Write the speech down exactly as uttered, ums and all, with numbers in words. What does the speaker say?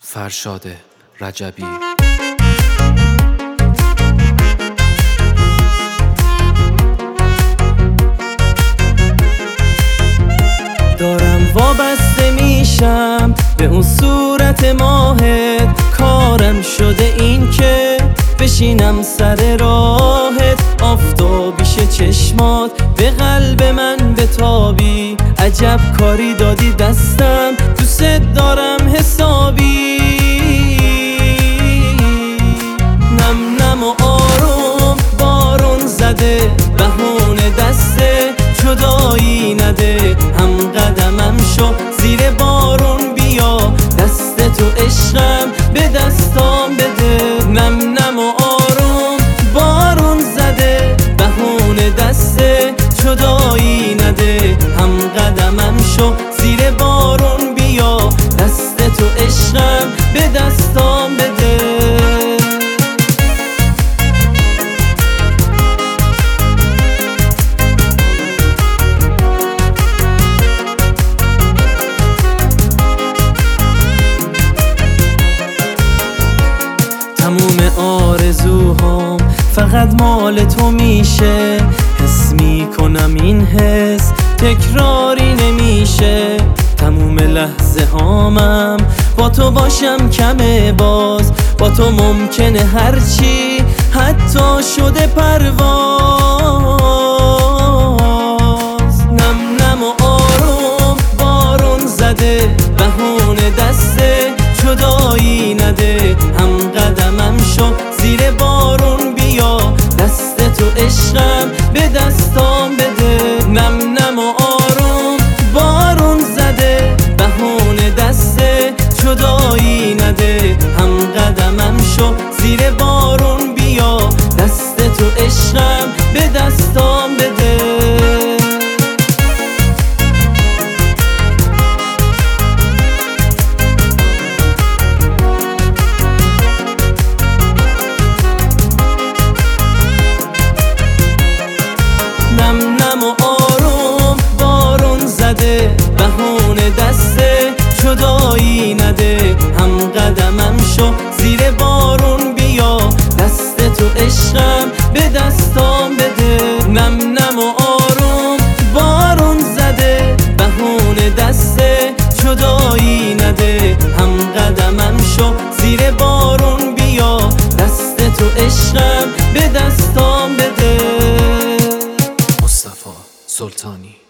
فرشاد رجبی. دارم وابسته میشم به اون صورت ماهت، کارم شده این که بشینم سر راهت، آفتابیش چشمات به قلب من بتابی، عجب کاری دادی دستم، دوست دارم حسابی. نم نم و آروم بارون زده، بهونه دسته جدایی نده، هم قدمم شو زیر بارون بیا، دست تو عشقم به دستام بده. نم نم و آروم بارون زده، بهونه دسته جدایی نده، هم قدمم شو زیر بارون بیا، دست تو عشقم به دستام بده. تموم آرزوهام فقط مال تو میشه، حس میکنم این حس تکراری نمیشه، تموم لحظه هامم با تو باشم کمه، باز با تو ممکنه هرچی حتی شده پرواز. نم نم و آروم بارون زده، بهونه دسته جدایی نده، هم قدمم شو زیر بارون بیا، دست تو عشقم به دستام بده. نم نم و آروم بارون زده، بهونه دسته جدایی نده، هم قدمم شو زیر بارون بیا، دست تو عشقم به دستام بده. نم نم و آروم بارون زده، بهونه دسته جدایی نده، هم قدمم شو زیر بارون بیا، دست تو عشقم به دستام بده. نم نم و آروم بارون زده، بهونه دسته جدایی نده، هم قدمم شو زیر بارون بیا، دست تو عشقم به دستام بده. مصطفی سلطانی.